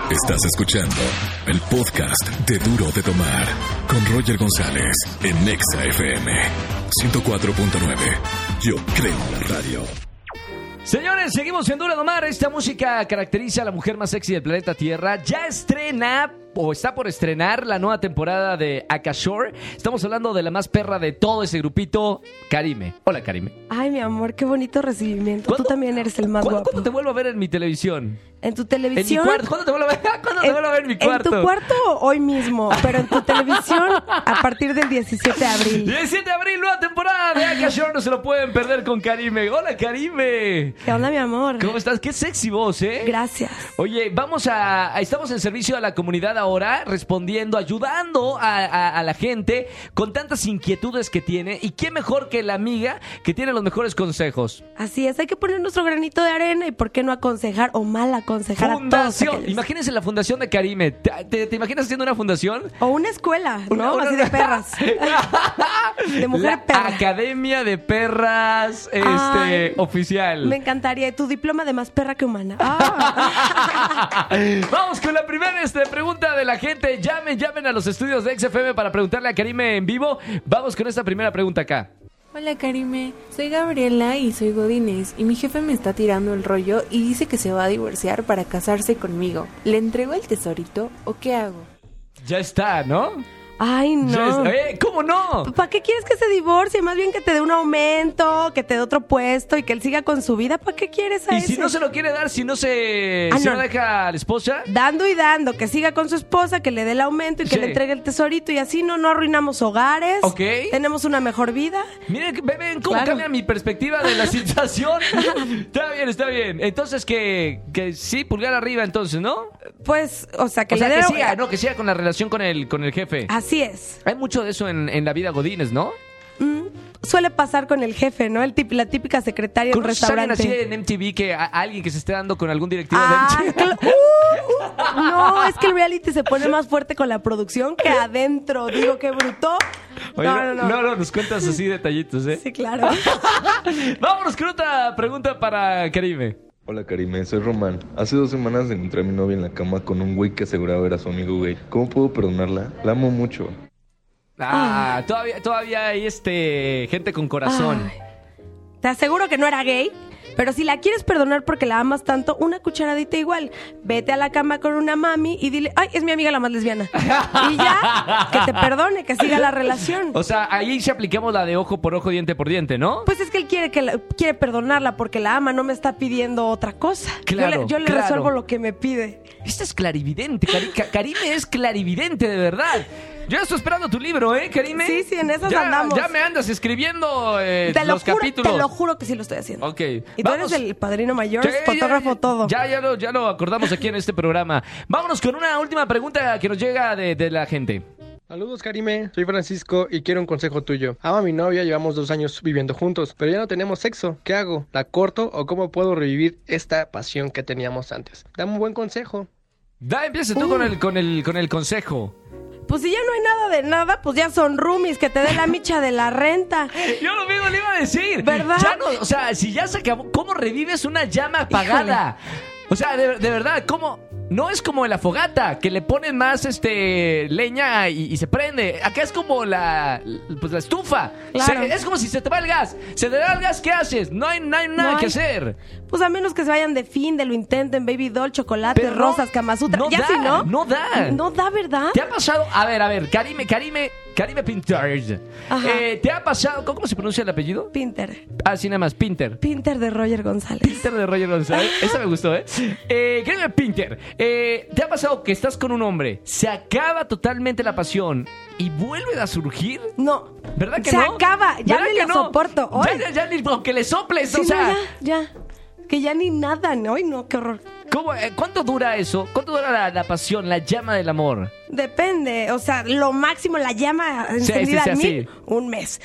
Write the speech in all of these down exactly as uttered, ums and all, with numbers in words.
Estás escuchando el podcast de Duro de Tomar con Roger González en Nexa F M ciento cuatro punto nueve. Yo creo en la radio. Señores, seguimos en Duro de Tomar. Esta música caracteriza a la mujer más sexy del planeta Tierra. Ya estrena o está por estrenar la nueva temporada de Akashore. Estamos hablando de la más perra de todo ese grupito, Karime. Hola, Karime. Ay, mi amor, qué bonito recibimiento. Tú también eres el más ¿cuándo, guapo. ¿Cuándo te vuelvo a ver en mi televisión? ¿En tu televisión? ¿En mi cuarto? ¿Cuándo te vuelvo a ver, ¿Cuándo te en, vuelvo a ver en mi cuarto? ¿En tu cuarto hoy mismo? Pero en tu televisión a partir del diecisiete de abril. diecisiete de abril, nueva temporada de Akashore. No se lo pueden perder con Karime. Hola, Karime. ¿Qué onda, mi amor? ¿Cómo estás? Qué sexy voz, ¿eh? Gracias. Oye, vamos a... Estamos en servicio a la comunidad ahora, respondiendo, ayudando a, a, a la gente con tantas inquietudes que tiene. Y qué mejor que la amiga que tiene los mejores consejos. Así es, hay que poner nuestro granito de arena y por qué no aconsejar o mal aconsejar Fundación. a todos aquellos. Imagínense la fundación de Karime. ¿Te, te, te imaginas haciendo una fundación? O una escuela, ¿no? Una, una, Así de perras. De mujer la perra. Academia de Perras este, Ay, oficial. Me encantaría. Tu diploma de más perra que humana. Ah. Vamos con la primera este, pregunta de la gente. Llamen, llamen a los estudios de X F M para preguntarle a Karime en vivo. Vamos con esta primera pregunta acá. Hola Karime, soy Gabriela y soy godínez y mi jefe me está tirando el rollo y dice que se va a divorciar para casarse conmigo. ¿Le entrego el tesorito o qué hago? Ya está, ¿no? Ay, no. Ya está. ¿Eh? ¿Cómo no? ¿Para qué quieres que se divorcie? Más bien que te dé un aumento, que te dé otro puesto y que él siga con su vida. ¿Para qué quieres a Y ese? si no se lo quiere dar, si no se, Ah, si no no. deja a la esposa. Dando y dando, que siga con su esposa, que le dé el aumento y que Sí. le entregue el tesorito y así no, no arruinamos hogares. Ok. Tenemos una mejor vida. Miren, ven cómo Claro. cambia mi perspectiva de la situación. Está bien, está bien. Entonces que, que sí, pulgar arriba entonces, ¿no? Pues, o sea, que o le sea, dé... que siga, no, que siga con la relación con el, con el jefe. Así es. Hay mucho de eso en, en la vida godines, ¿no? Mm, suele pasar con el jefe, ¿no? El tip, la típica secretaria en un ¿Conoces a alguien restaurante. así en M T V que a, a alguien que se esté dando con algún directivo Ah, de M T V? cl- uh, uh, no, es que el reality se pone más fuerte con la producción que adentro. Digo, qué bruto. Oye, no, no, no. no, no, nos cuentas así detallitos, ¿eh? Sí, claro. Vámonos con otra pregunta para Karime. Hola Karime, soy Román. Hace dos semanas encontré a mi novia en la cama con un güey que aseguraba era su amigo gay. ¿Cómo puedo perdonarla? La amo mucho. Ah, todavía, todavía hay este gente con corazón. Ay, te aseguro que no era gay, pero si la quieres perdonar porque la amas tanto, una cucharadita igual. Vete a la cama con una mami y dile, ay, es mi amiga la más lesbiana. Y ya, que te perdone, que siga la relación. O sea, ahí sí aplicamos la de ojo por ojo, diente por diente, ¿no? Pues es que él quiere que la- quiere perdonarla porque la ama, no me está pidiendo otra cosa. Claro, yo le, yo le claro. resuelvo lo que me pide. Esta es clarividente, Cari- Ca- Karime es clarividente, de verdad. Yo estoy esperando tu libro, ¿eh, Karime? Sí, sí, en esas ya, andamos. Ya me andas escribiendo eh, Te lo los juro, capítulos. te lo juro que sí lo estoy haciendo. Ok. Y tú Vamos. eres el padrino mayor, Sí, fotógrafo, ya, todo. Ya, ya lo, ya lo acordamos aquí en este programa. Vámonos con una última pregunta que nos llega de, de la gente. Saludos Karime, soy Francisco y quiero un consejo tuyo. Amo a mi novia, llevamos dos años viviendo juntos, pero ya no tenemos sexo. ¿Qué hago? ¿La corto o cómo puedo revivir esta pasión que teníamos antes? Dame un buen consejo. Da, empieza tú Uh. con el, con el, con el consejo. Pues si ya no hay nada de nada, pues ya son roomies, que te dé la micha de la renta. Yo lo mismo le iba a decir. ¿Verdad? Ya no, o sea, si ya se acabó, ¿cómo revives una llama apagada? O sea, de, de verdad, ¿cómo? No es como en la fogata, que le ponen más este leña y, y se prende. Acá es como la, pues la estufa. Claro. Se- es como si se te va el gas. Se te va el gas, ¿qué haces? No hay, no hay nada No que hay. hacer. Pues a menos que se vayan de fin, de lo intenten, baby doll, chocolate, Pero no- rosas, kamasutra. no ya da, si no. no da. No da, ¿verdad? ¿Te ha pasado? A ver, a ver, Karime, Karime, Karime Pinter. Ajá. Eh, ¿Te ha pasado? ¿Cómo se pronuncia el apellido? Pinter. Así nada más, Pinter. Pinter de Roger González. Pinter de Roger González. Esa me gustó, ¿eh? eh Karime Pinter, eh, ¿te ha pasado que estás con un hombre, se acaba totalmente la pasión y vuelve a surgir? No. ¿Verdad que se no? acaba. Ya ¿Verdad ni que lo no? soporto. Ya, Hoy. ya, ya ni aunque le soples, Sí, o sea. no, ya, ya. Que ya ni nada, ¿no? Ay, no, qué horror. ¿cómo, eh, ¿Cuánto dura eso? ¿Cuánto dura la, la pasión, la llama del amor? Depende. O sea, lo máximo, la llama encendida sí, en sí, mí, así. un mes.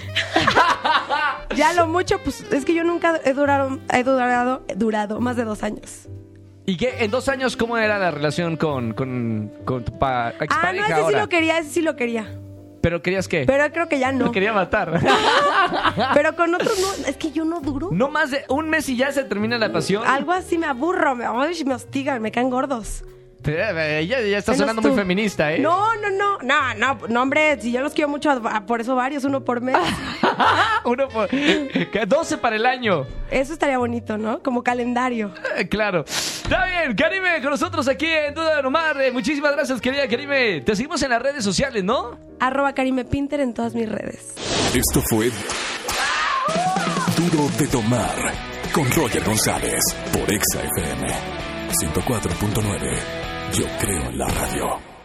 Ya lo mucho, pues es que yo nunca he durado, he durado, he durado más de dos años. ¿Y qué? ¿En dos años cómo era la relación con, con, con tu pa- Ah, no, expareja ese sí ahora? lo quería, ese sí lo quería. ¿Pero querías qué? Pero creo que ya no. Lo quería matar. Pero con otros no, es que yo no duro. No más de un mes y ya se termina la pasión. Algo así me aburro, me, ay, me hostigan, me caen gordos. Eh, Ya, ya está Menos sonando tú. muy feminista, ¿eh? No, no, no, no, no, no, hombre, si yo los quiero mucho, a- por eso varios, uno por mes. Uno por... que doce para el año. Eso estaría bonito, ¿no? Como calendario. Eh, Claro. Está bien, Karime, con nosotros aquí en Duda de Nomar. Eh, muchísimas gracias, querida Karime. Te seguimos en las redes sociales, ¿no? Arroba Karime Pinter en todas mis redes. Esto fue Duro de Tomar con Roger González por Exa F M ciento cuatro punto nueve. Yo creo en la radio.